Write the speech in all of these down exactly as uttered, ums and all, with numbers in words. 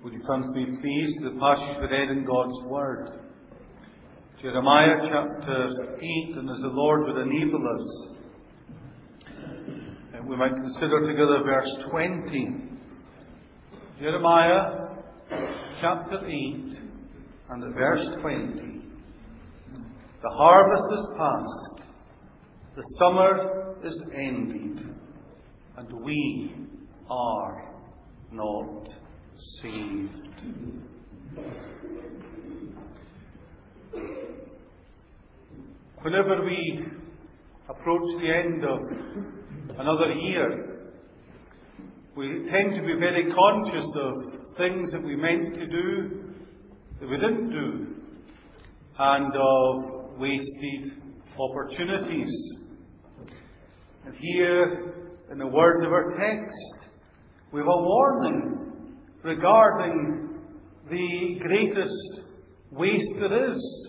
Would you come to be pleased to the passage we read in God's Word? Jeremiah chapter eight, and as the Lord would enable us, and we might consider together verse twenty. Jeremiah chapter eight and at verse twenty. The harvest is past, the summer is ended, and we are not saved. Whenever we approach the end of another year, we tend to be very conscious of things that we meant to do that we didn't do, and of wasted opportunities. And here, in the words of our text, we have a warning regarding the greatest waste there is.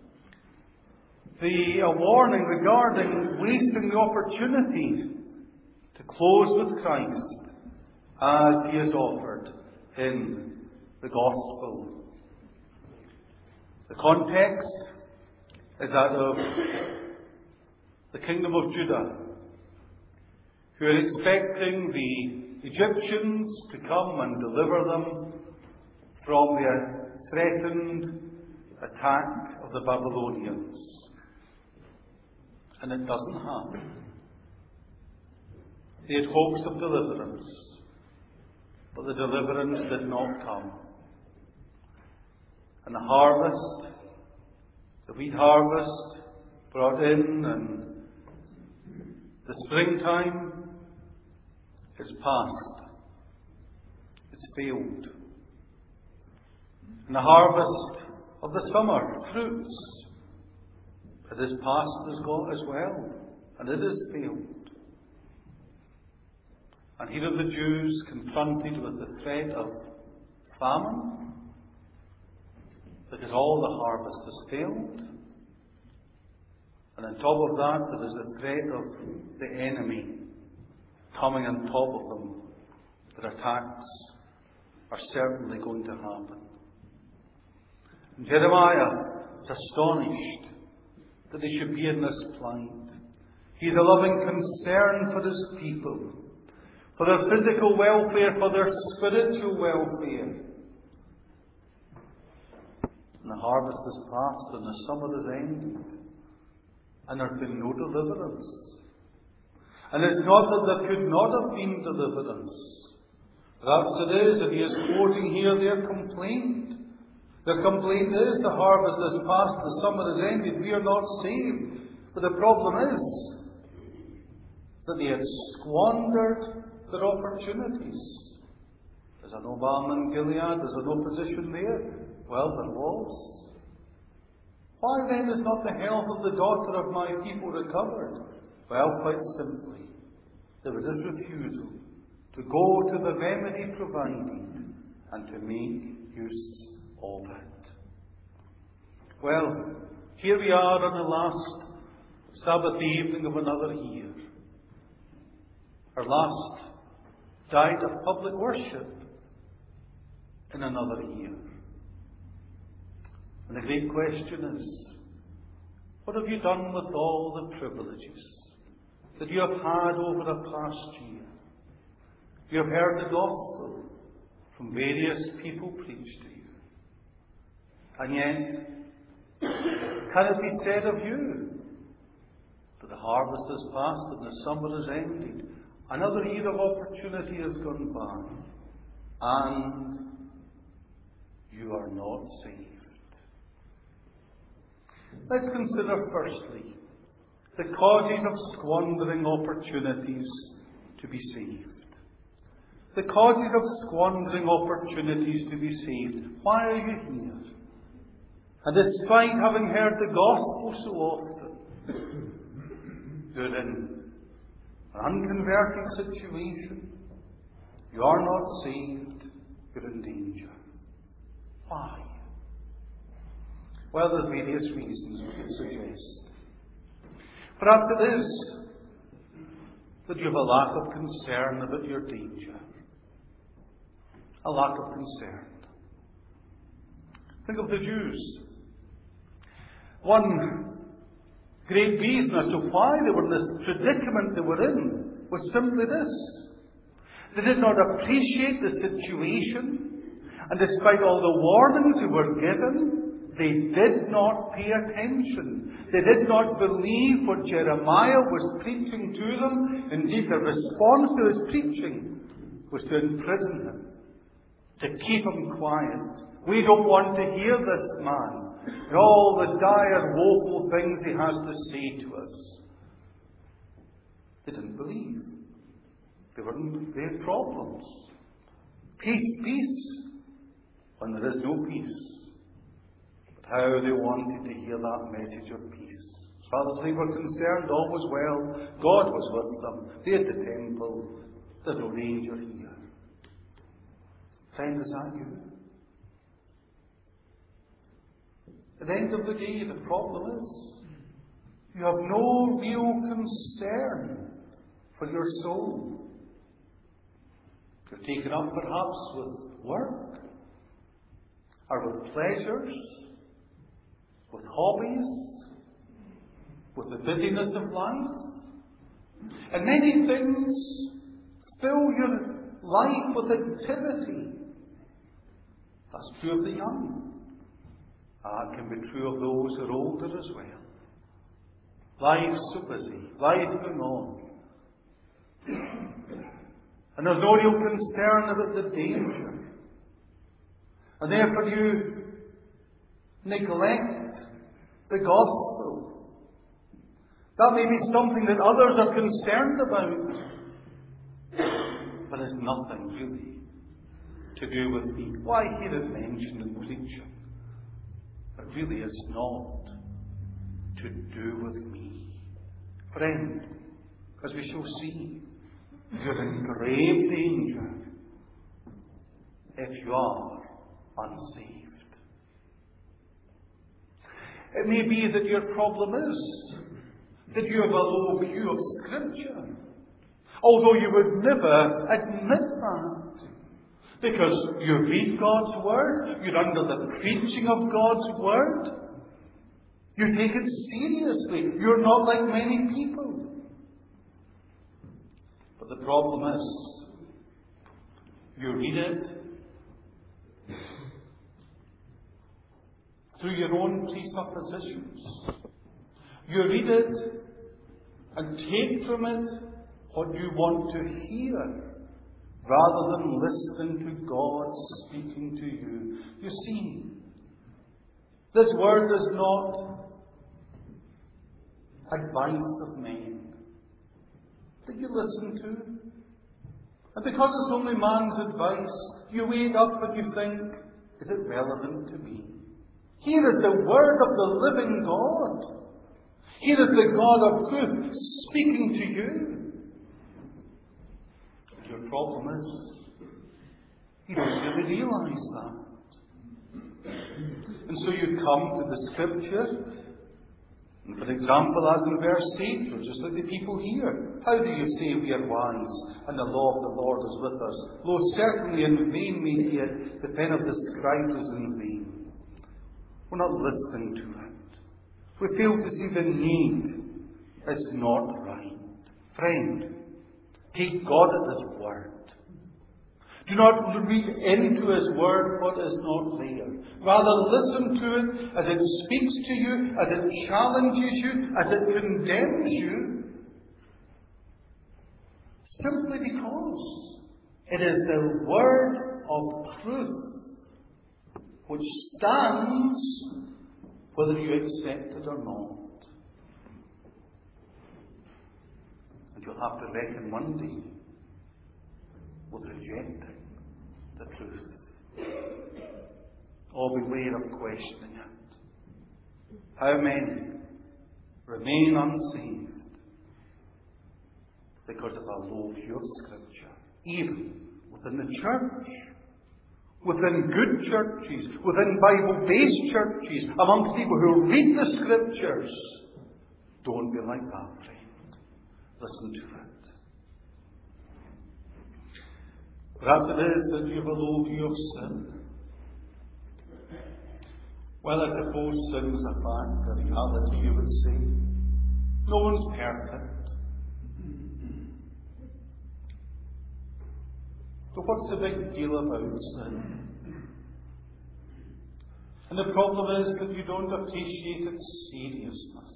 The, a warning regarding wasting the opportunity to close with Christ as He is offered in the Gospel. The context is that of the kingdom of Judah, who are expecting the Egyptians to come and deliver them from the threatened attack of the Babylonians. And it doesn't happen. They had hopes of deliverance, but the deliverance did not come. And the harvest, the wheat harvest, brought in, and the springtime is past. It's failed. And the harvest of the summer, fruits, it is past as God as well, and it is failed. And here are the Jews confronted with the threat of famine, because all the harvest has failed. And on top of that, there is the threat of the enemy coming on top of them. Their attacks are certainly going to happen. And Jeremiah is astonished that they should be in this plight. He has a loving concern for his people, for their physical welfare, for their spiritual welfare. And the harvest is past and the summer is ended, and there has been no deliverance. And it's not that there could not have been deliverance. Perhaps it is, and he is quoting here their complaint. Their complaint is, the harvest is past, the summer is ended, we are not saved. But the problem is that they had squandered their opportunities. There's an Obama in Gilead, there's an opposition there. Well, there was. Why then is not the health of the daughter of my people recovered? Well, quite simply, there was this refusal to go to the remedy provided and to make use of it. Well, here we are on the last Sabbath evening of another year. Our last night of public worship in another year. And the great question is, what have you done with all the privileges that you have had over the past year? You have heard the gospel from various people preached to you. And yet, can it be said of you that the harvest is past and the summer is ended? Another year of opportunity has gone by, and you are not saved. Let's consider firstly the causes of squandering opportunities to be saved. The causes of squandering opportunities to be saved. Why are you here? And despite having heard the gospel so often, you're in an unconverted situation. You are not saved. You're in danger. Why? Well, there are various reasons we could suggest. Perhaps it is that you have a lack of concern about your danger. A lack of concern. Think of the Jews. One great reason as to why they were in this predicament they were in was simply this. They did not appreciate the situation, and despite all the warnings they were given, they did not pay attention. They did not believe what Jeremiah was preaching to them. Indeed, the response to his preaching was to imprison him, to keep him quiet. We don't want to hear this man and all the dire, woeful things he has to say to us. They didn't believe. They weren't, they had problems. Peace, peace, when there is no peace. But how they wanted to hear that message of peace. As far as they were concerned, all was well. God was with them. They had the temple. There's no danger here. Friend, is that you? At the end of the day, the problem is you have no real concern for your soul. You're taken up perhaps with work, or with pleasures, with hobbies, with the busyness of life. And many things fill your life with activity. That's true of the young. That can be true of those who are older as well. Life's so busy, life going on. And there's no real concern about the danger. And therefore you neglect the gospel. That may be something that others are concerned about. But it's nothing really to do with me. Why hear it mentioned in preaching? But really it's not to do with me. Friend, as we shall see, you're in grave danger if you are unsaved. It may be that your problem is that you have a low view of Scripture, although you would never admit that. Because you read God's Word, you're under the preaching of God's Word, you take it seriously, you're not like many people. But the problem is, you read it through your own presuppositions. You read it and take from it what you want to hear, rather than listening to God speaking to you. You see, this word is not advice of men that you listen to. And because it's only man's advice, you wake up and you think, is it relevant to me? Here is the word of the living God. Here is the God of truth speaking to you. Your problem is, you don't really realize that. And so you come to the Scripture, and for example, as in verse eight, you're just like the people here. How do you say we are wise, and the law of the Lord is with us? Lo, certainly in vain we hear, the pen of the scribe is in vain. We're not listening to it. We fail to see the need. It's not right. Friend, take God at His word. Do not read into His word what is not there. Rather, listen to it as it speaks to you, as it challenges you, as it condemns you, simply because it is the word of truth which stands whether you accept it or not. And you'll have to reckon one day with rejecting the truth. Or beware of questioning it. How many remain unsaved because of a low view of Scripture, even within the church, within good churches, within Bible-based churches, amongst people who read the Scriptures? Don't be like that, friend. Listen to it. Perhaps it is that you have a low view of sin. Well, I suppose sin's a fact, a reality, you would say. No one's perfect. But what's the big deal about sin? And the problem is that you don't appreciate its seriousness.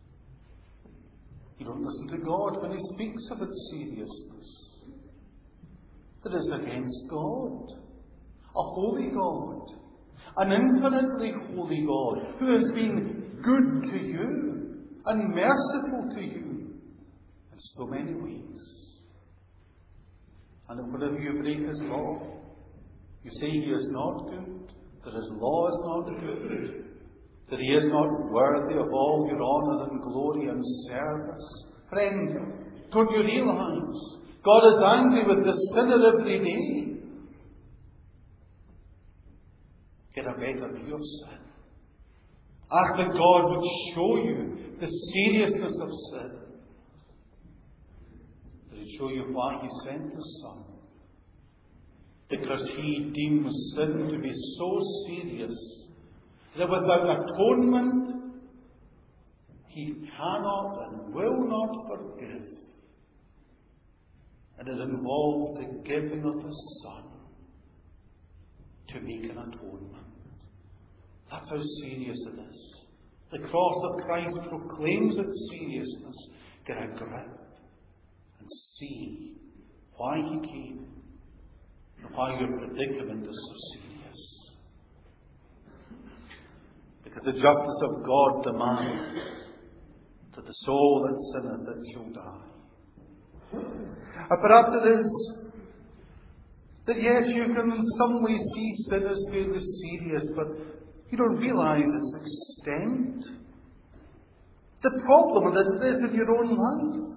You don't listen to God when He speaks of its seriousness. That is against God, a holy God, an infinitely holy God who has been good to you and merciful to you in so many ways. And that whenever you break His law, you say He is not good, that His law is not good, that He is not worthy of all your honour and glory and service. Friend, don't you realise God is angry with the sinner every day? Get a better view of sin. Ask that God would show you the seriousness of sin. That He'd show you why He sent His Son. Because He deems sin to be so serious that without atonement He cannot and will not forgive. And it involved the giving of His Son to make an atonement. That's how serious it is. The cross of Christ proclaims its seriousness. Get a grip and see why He came and why your predicament is so serious. Because the justice of God demands that the soul that sinneth it shall die. Uh, perhaps it is that yes, you can in some way see sin as fairly serious, but you don't realise its extent. The problem that it is in your own life.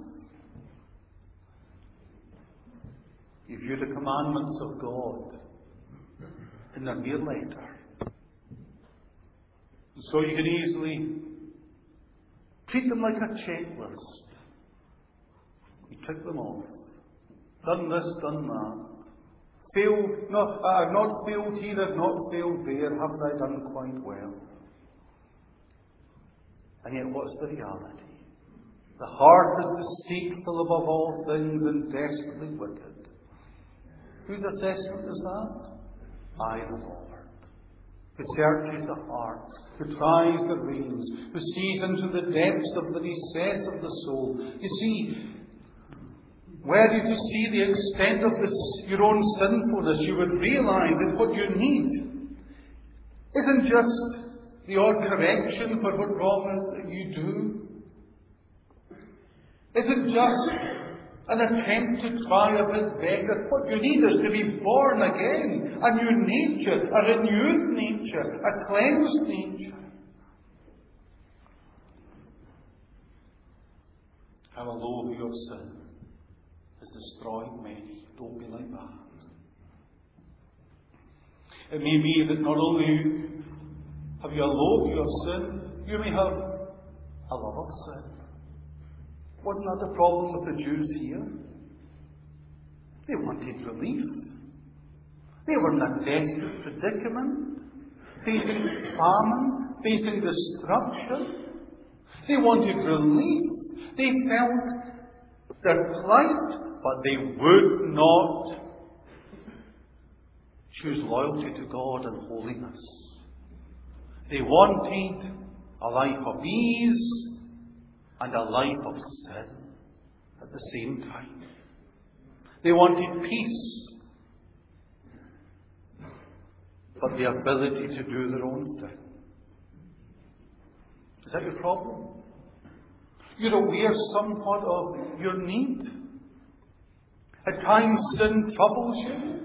You view the commandments of God in a mere letter. And so you can easily treat them like a checklist. You tick them off. Done this, done that. Failed, not, I've not failed here, I've not failed there, haven't I done quite well? And yet what's the reality? The heart is deceitful above all things and desperately wicked. Whose assessment is that? I, the Lord. Who searches the heart, who tries the reins, who sees into the depths of the recess of the soul. You see, were you to see the extent of this, your own sinfulness, you would realise that what you need isn't just the odd correction for what wrong you do. Isn't just an attempt to try a bit better. What you need is to be born again. A new nature, a renewed nature, a cleansed nature. How a low view of sin has destroyed many. Don't be like that. It may be that not only have you a low view of sin, you may have a love of sin. Wasn't that the problem with the Jews here? They wanted relief. They were in a desperate predicament, facing famine, facing destruction. They wanted relief. They felt their plight, but they would not choose loyalty to God and holiness. They wanted a life of ease and a life of sin at the same time. They wanted peace, but the ability to do their own thing. Is that your problem? You're aware somewhat of your need. At times sin troubles you,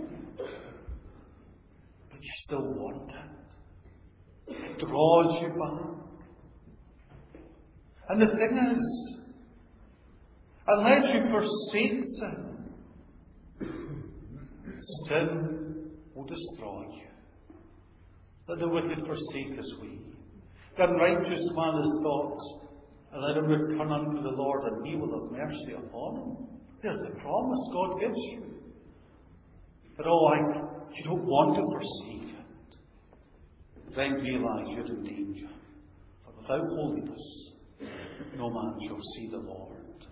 but you still want it. It draws you back. And the thing is, unless you forsake sin, sin will destroy you. Let the wicked forsake his way. The unrighteous man is thought, and let him return unto the Lord, and He will have mercy upon him. There's the promise God gives you. But oh, I, you don't want to forsake it. then realize you're in danger. For without holiness, no man shall see the Lord.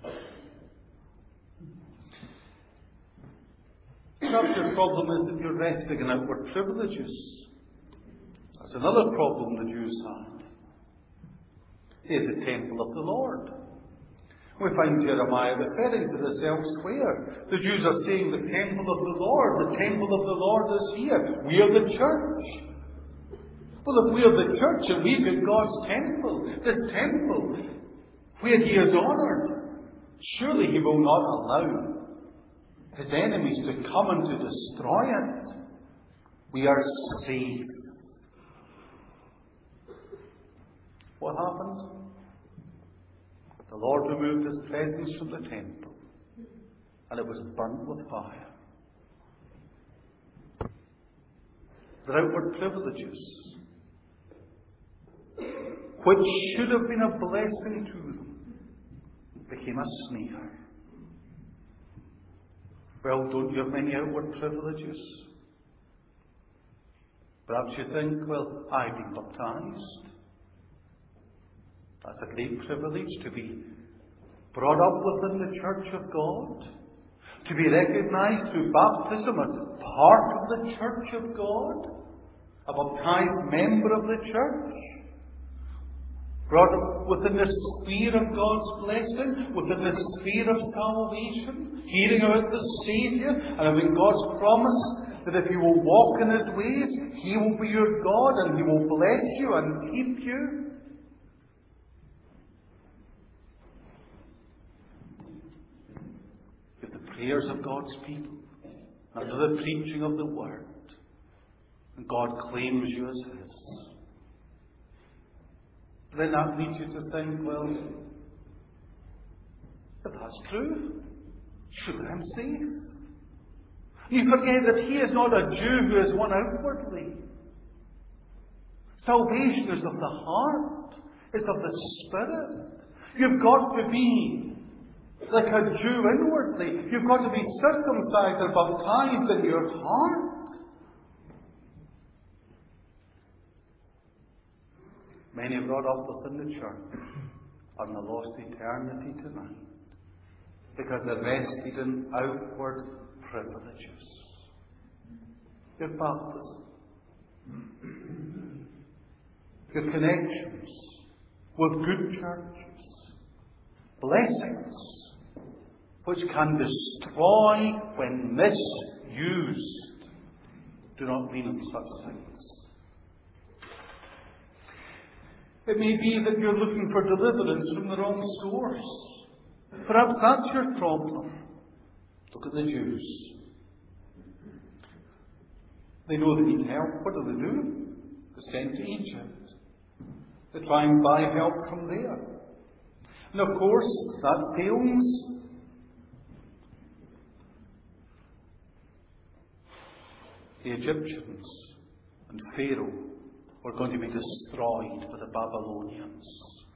Perhaps your problem is that you're resting in outward privileges. That's another problem the Jews had. They had the temple of the Lord. We find Jeremiah referring to this elsewhere. The Jews are saying the temple of the Lord, the temple of the Lord is here. We are the church. Well, if we are the church and we've got God's temple, this temple, where He is honoured, surely He will not allow His enemies to come and to destroy it. We are saved. What happened? The Lord removed His presence from the temple, and it was burnt with fire. Their outward privileges, which should have been a blessing to them, became a snare. Well, don't you have many outward privileges? Perhaps you think, well, I've been baptized. That's a great privilege, to be brought up within the church of God, to be recognized through baptism as part of the church of God, a baptized member of the church, brought up within the sphere of God's blessing, within the sphere of salvation, hearing about the Saviour, and having God's promise that if you will walk in His ways, He will be your God and He will bless you and keep you. If the prayers of God's people, under the preaching of the Word, and God claims you as His, then that leads you to think, well, if that's true, surely I'm saved. You forget that He is not a Jew who is one outwardly. Salvation is of the heart, is of the Spirit. You've got to be like a Jew inwardly. You've got to be circumcised and baptized in your heart. Many brought up within the church are in a lost eternity tonight because they're rested in outward privileges. Your baptism, your connections with good churches, blessings which can destroy when misused, do not lean on such things. It may be that you're looking for deliverance from the wrong source. Perhaps that's your problem. Look at the Jews. They know they need help. What do they do? They're sent to Egypt. They try and buy help from there. And of course, that fails. The Egyptians and Pharaoh were going to be destroyed by the Babylonians.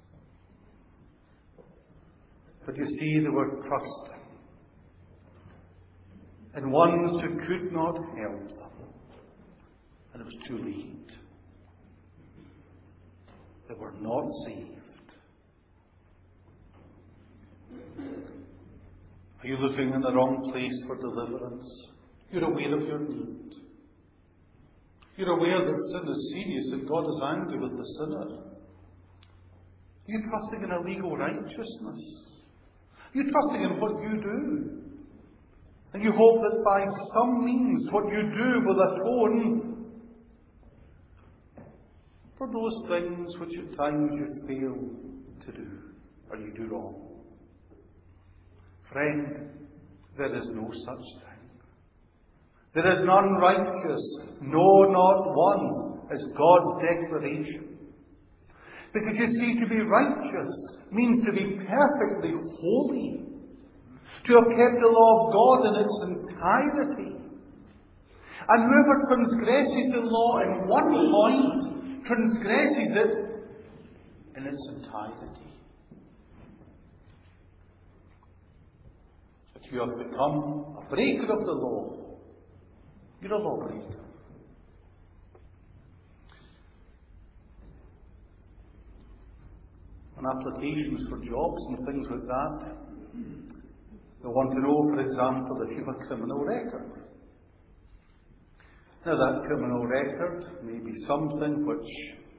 But you see, they were trusting in ones who could not help them. And it was too late. They were not saved. Are you looking in the wrong place for deliverance? You're aware of your need. You're aware that sin is serious and God is angry with the sinner. Are you trusting in a legal righteousness? Are you trusting in what you do? And you hope that by some means what you do will atone for those things which at times you fail to do or you do wrong. Friend, there is no such thing. There is none righteous, no, not one, as God's declaration. Because you see, to be righteous means to be perfectly holy, to have kept the law of God in its entirety. And whoever transgresses the law in one point, transgresses it in its entirety. If you have become a breaker of the law, you're a lawbreaker. on applications for jobs and things like that. They want to know, for example, if you have a criminal record. Now, that criminal record may be something which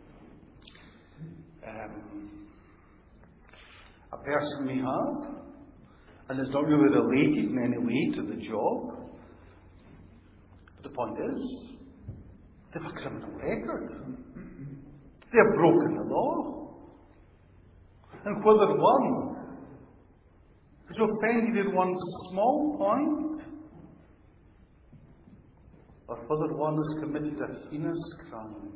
um, a person may have, and it's not really related in any way to the job. But the point is, they have a criminal record. They have broken the law. And whether one is offended in one small point, or whether one has committed a heinous crime,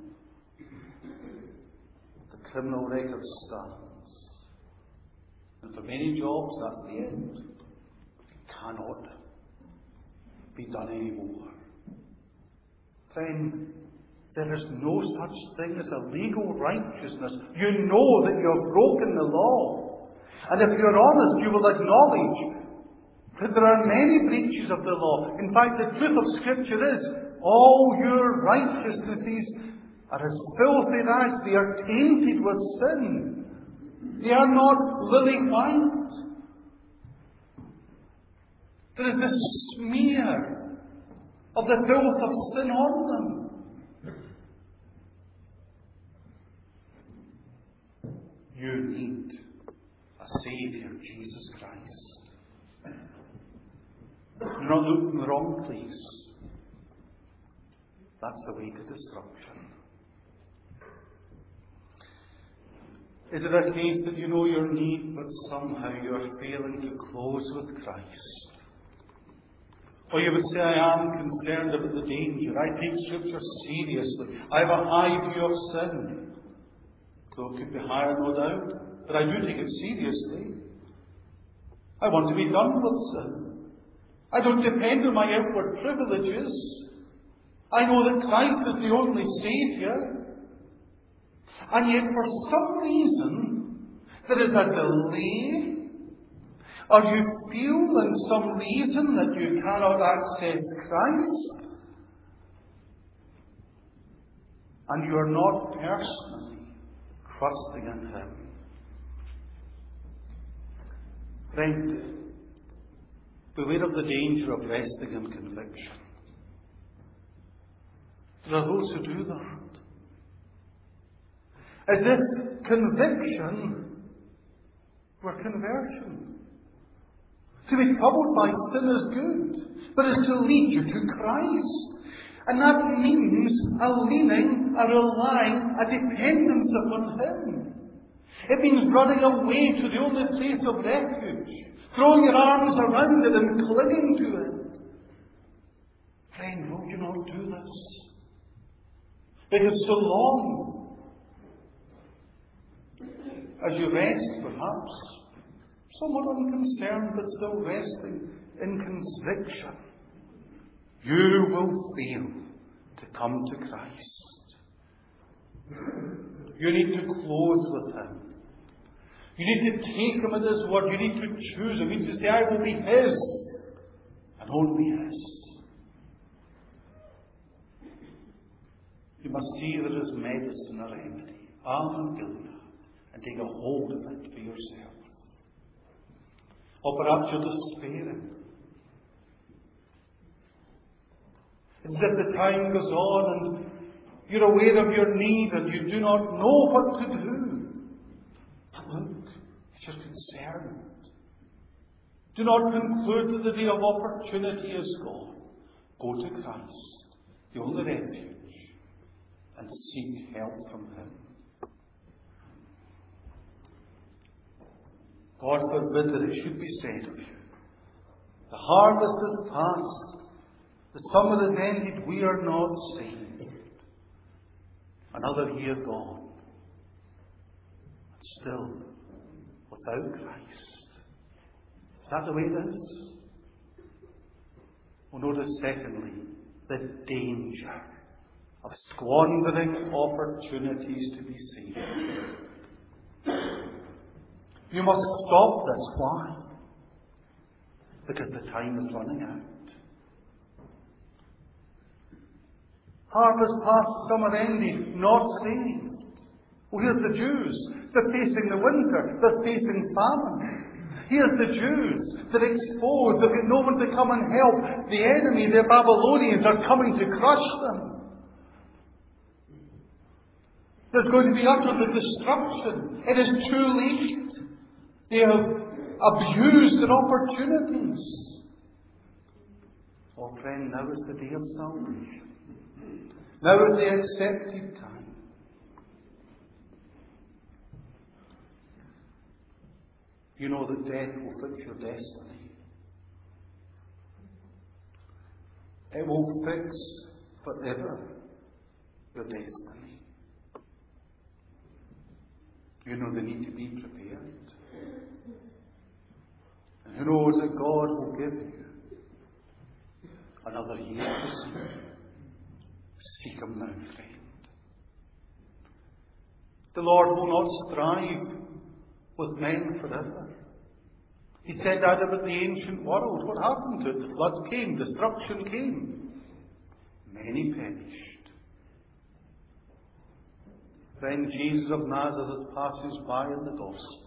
the criminal record stands. And for many jobs, that's the end. It cannot be done anymore. Friend, there is no such thing as a legal righteousness. You know that you have broken the law. And if you're honest, you will acknowledge that there are many breaches of the law. In fact, the truth of Scripture is, all your righteousnesses are as filthy rags. They are tainted with sin. They are not lily white. There is this smear of the filth of sin on them. You need a Saviour, Jesus Christ. You're not looking in the wrong place. That's the way to destruction. Is it a case that you know your need, but somehow you're failing to close with Christ? Or you would say, I am concerned about the danger. I take Scripture seriously. I have a high view of sin. Though it could be higher, no doubt. But I do take it seriously. I want to be done with sin. I don't depend on my outward privileges. I know that Christ is the only Saviour. And yet, for some reason, there is a delay, or you feel in some reason that you cannot access Christ, and you are not personally trusting in Him. Friend, beware of the danger of resting in conviction. There are those who do that. As if conviction were conversion. To be troubled by sin is good, but is to lead you to Christ. And that means a leaning, a relying, a dependence upon Him. It means running away to the only place of refuge, throwing your arms around it and clinging to it. Friend, will you not do this? Because so long as you rest, perhaps, somewhat unconcerned, but still resting in conviction, you will fail to come to Christ. You need to close with Him. You need to take Him at His word. You need to choose Him. You need to say, I will be His, and only His. You must see there is medicine, a remedy, Alm Gilead, and take a hold of it for yourself. Or perhaps you're despairing. It's as if the time goes on and you're aware of your need and you do not know what to do. But look, if you're concerned, do not conclude that the day of opportunity is gone. Go to Christ, the only refuge, and seek help from Him. God forbid that it should be said of you, the harvest is past, the summer is ended, we are not saved. Another year gone, and still without Christ. Is that the way it is? Well, notice secondly, the danger of squandering opportunities to be saved. You must stop this. Why? Because the time is running out. Harvest past, summer ended, not saved. Oh, here's the Jews. They're facing the winter. They're facing famine. Here's the Jews. They're exposed. They've got no one to come and help. The enemy, the Babylonians, are coming to crush them. There's going to be utter destruction. It is too late. They have abused their opportunities. Oh, friend, now is the day of salvation. Now is the accepted time. You know that death will fix your destiny. It will fix forever your destiny. You know they need to be prepared. And who knows that God will give you another year to seek. Seek Him now, friend. The Lord will not strive with men forever. He said that about the ancient world. What happened to it? The flood came, destruction came. Many perished. Then Jesus of Nazareth passes by in the gospel.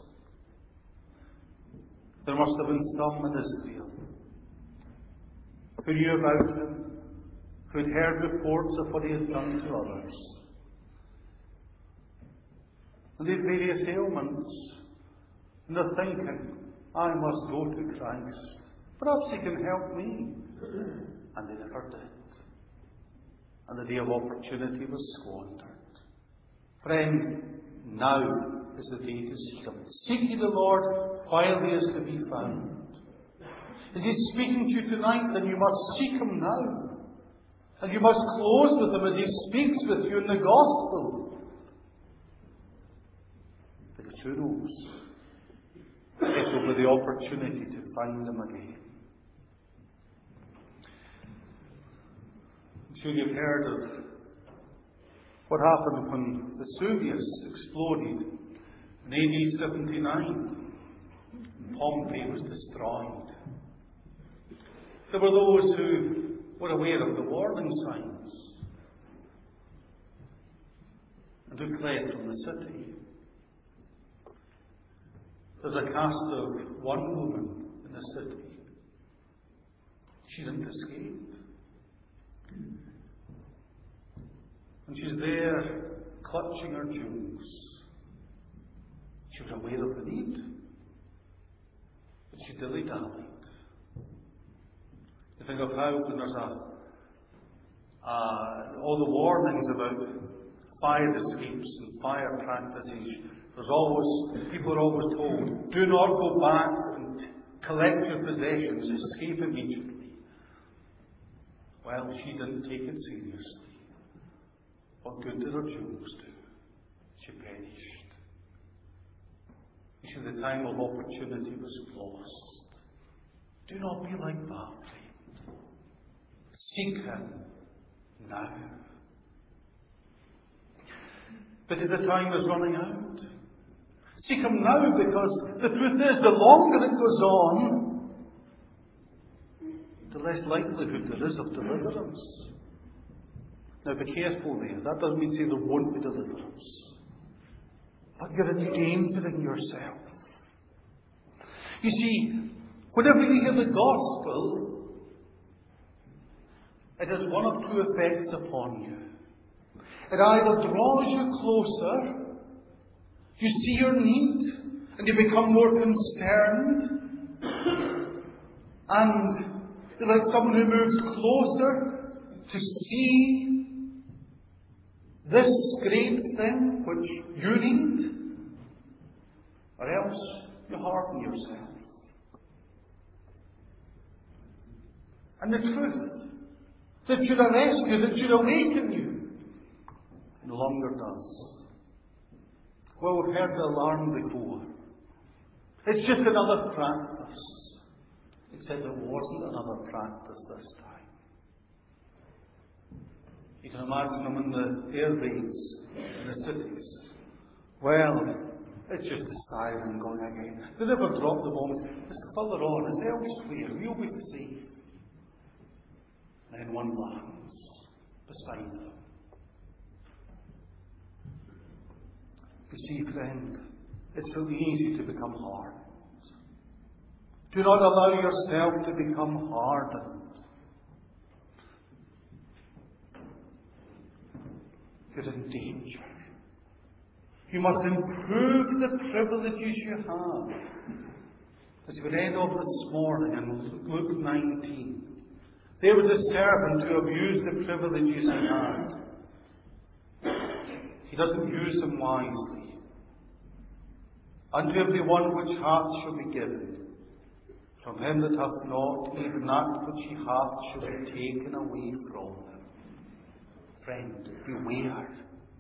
There must have been some in Israel who knew about Him, who had heard reports of what He had done to others. And they had various ailments. And they're thinking, I must go to Christ. Perhaps He can help me. And they never did. And the day of opportunity was squandered. Friend, now is the day to seek Him. Seek ye the Lord while He is to be found. Is He speaking to you tonight? Then you must seek Him now. And you must close with Him as He speaks with you in the gospel. Because who knows? It will be the opportunity to find Him again. I'm sure you've heard of what happened when Vesuvius exploded in A D seventy-nine. Pompeii was destroyed. There were those who were aware of the warning signs and who fled from the city. There's a cast of one woman in the city. She didn't escape. And she's there clutching her jewels. She was aware of the need, but she dilly-dallied. You think of how when there's a uh, all the warnings about fire escapes and fire practices. There's always, people are always told, do not go back and collect your possessions, escape immediately. Well, she didn't take it seriously. What good did her jewels do? She perished. You see, the time of opportunity was lost. Do not be like that, friend. Seek Him now. Because the time is running out. Seek Him now, because the truth is, the longer it goes on, the less likelihood there is of deliverance. Now be careful there. That doesn't mean to say there won't be deliverance. But you're endangering yourself. You see, whenever you hear the gospel, it has one of two effects upon you. It either draws you closer, you see your need, and you become more concerned, and you're like someone who moves closer to see this great thing which you need, or else you harden yourself. And the truth that should arrest you, that should awaken you, no longer does. Well, we've heard the alarm before. It's just another practice. Except it wasn't another practice this time. You can imagine them in the air raids in the cities. Well, it's just a siren going again. They never drop the bombs. It's further on. It's elsewhere. We'll be safe. Then one lands beside them. You see, friend, it's so easy to become hard. Do not allow yourself to become hardened. You're in danger. You must improve the privileges you have. As we read of this morning in Luke nineteen, there was a servant who abused the privileges he had. He doesn't use them wisely. Unto every one which hath shall be given. From him that hath not, even that which he hath shall be taken away from him. Friend, beware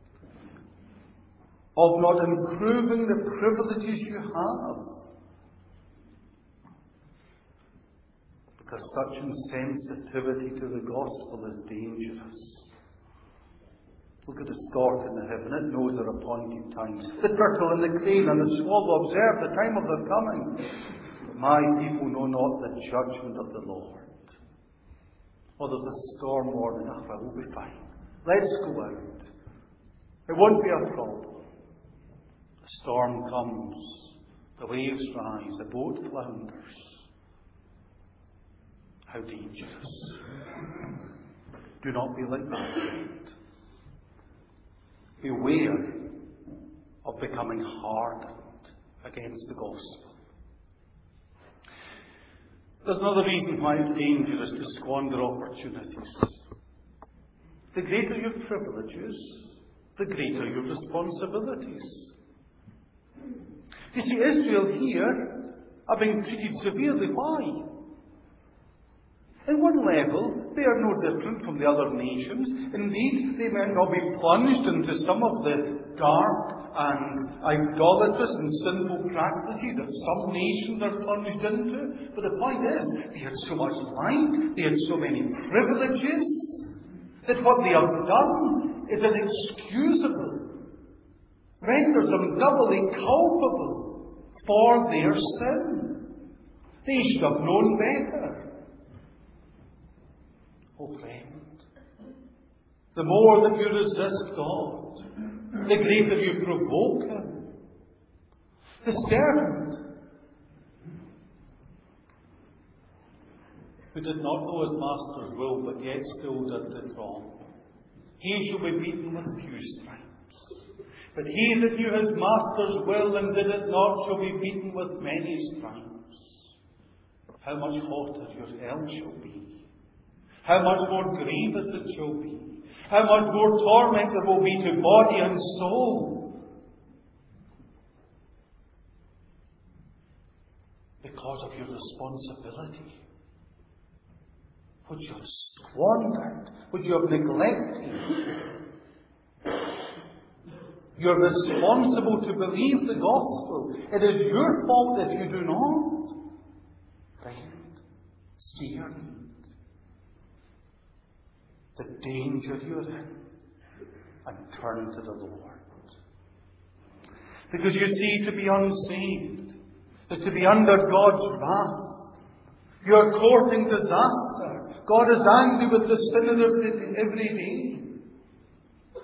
of not improving the privileges you have. Because such insensitivity to the gospel is dangerous. Look at the stork in the heaven. It knows their appointed times. The turtle and the crane and the swallow observe the time of their coming. But my people know not the judgment of the Lord. Oh, there's a storm warning. Ah, well, we'll be fine. Let's go out. It won't be a problem. The storm comes. The waves rise. The boat flounders. How dangerous. Do not be like that. Beware of becoming hardened against the gospel. There's another reason why it's dangerous to squander opportunities. The greater your privileges, the greater your responsibilities. You see, Israel here are being treated severely. Why? In one level, they are no different from the other nations. Indeed, they may not be plunged into some of the dark and idolatrous and sinful practices that some nations are plunged into. But the point is, they had so much light, they had so many privileges, that what they have done is inexcusable, renders them doubly culpable for their sin. They should have known better. Oh, friend, the more that you resist God, the greater you provoke Him. The servant who did not know his master's will, but yet still did it wrong, he shall be beaten with few stripes. But he that knew his master's will and did it not shall be beaten with many stripes. How much hotter your hell shall be. How much more grievous it shall be. How much more torment there will be to body and soul. Because of your responsibility. Which you have squandered. Which you have neglected. You're responsible to believe the gospel. It is your fault if you do not. Friend, see your need. The danger you're in, and turn to the Lord. Because you see, to be unsaved is to be under God's wrath. You're courting disaster. God is angry with the sinner every day.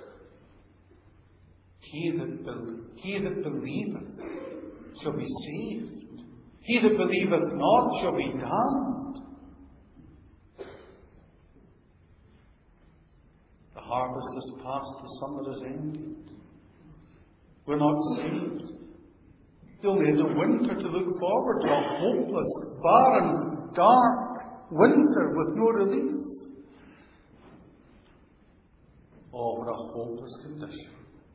He that, be- he that believeth shall be saved. He that believeth not shall be damned. The harvest is past, the summer is ended. We're not saved. We only have the winter to look forward to, a hopeless, barren, dark winter with no relief. Oh, what a hopeless condition.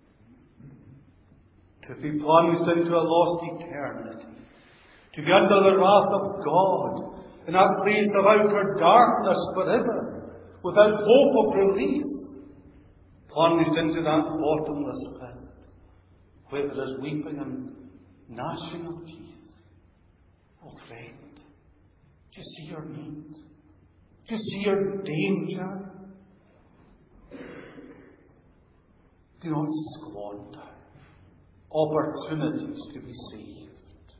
To be plunged into a lost eternity. To be under the wrath of God in that place of outer darkness forever, without hope of relief. Plunged into that bottomless pit, where there is weeping and gnashing of teeth. Oh, friend, do you see your need? Do you see your danger? Do not squander opportunities to be saved.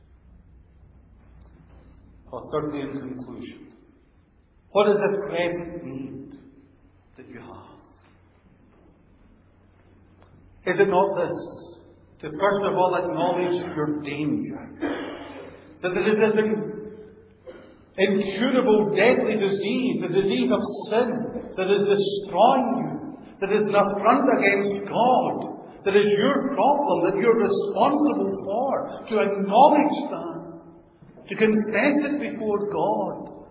Well, thirdly, in conclusion, what is the present need that you have? Is it not this? to first of all acknowledge your danger. That there is this in, incurable, deadly disease, the disease of sin, that is destroying you, that is an affront against God, that is your problem, that you're responsible for, to acknowledge that, to confess it before God.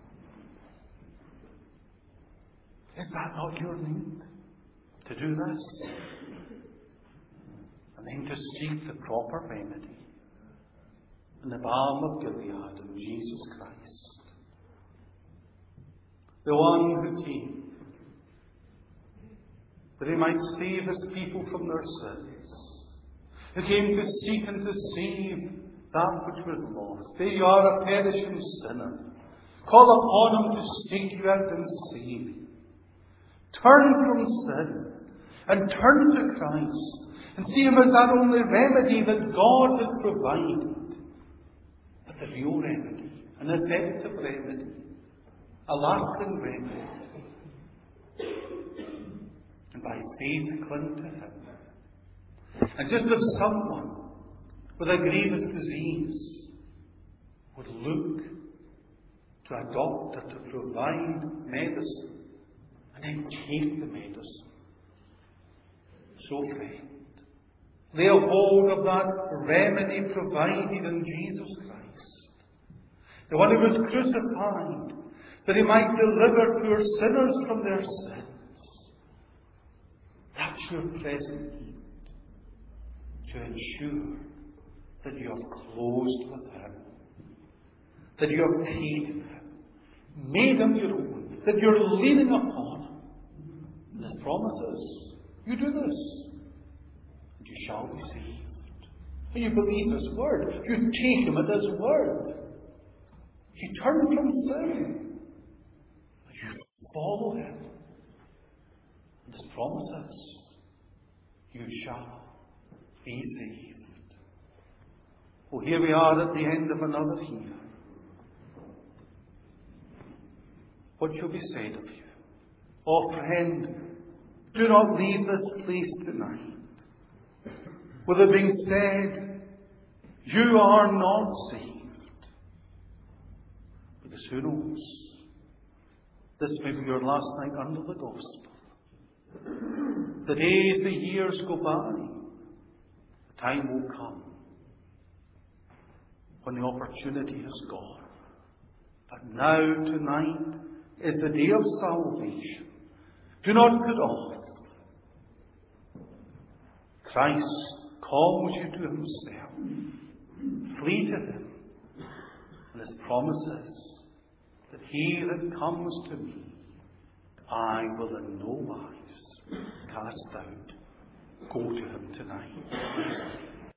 Is that not your need? To do this? And then to seek the proper remedy in the balm of Gilead in Jesus Christ. The one who came that he might save his people from their sins. Who came to seek and to save that which was lost. They are a perishing sinner. Call upon him to seek you out and save you. Turn from sin and turn to Christ and see him as that only remedy that God has provided. But the real remedy, an effective remedy, a lasting remedy. And by faith cling to him. And just as someone with a grievous disease would look to a doctor to provide medicine and then take the medicine, so friend, lay hold of that remedy provided in Jesus Christ, the one who was crucified that he might deliver poor sinners from their sins. That's your present need, to ensure that you have closed with him, that you have taken him, made him your own, that you're leaning upon him. And his promise is, you do this, and you shall be saved. And you believe his word. You take him at his word. You turn from sin. You follow him. And his promise is, you shall be saved. Oh, here we are at the end of another year. What shall be said of you? Oh, friend, do not leave this place tonight with it being said, you are not saved. Because who knows? This may be your last night under the gospel. The days, the years go by. The time will come when the opportunity is gone. But now, tonight, is the day of salvation. Do not put off. Christ calls you to himself. Flee to him. And his promise is that he that comes to me, I will in no wise cast out. Go to him tonight.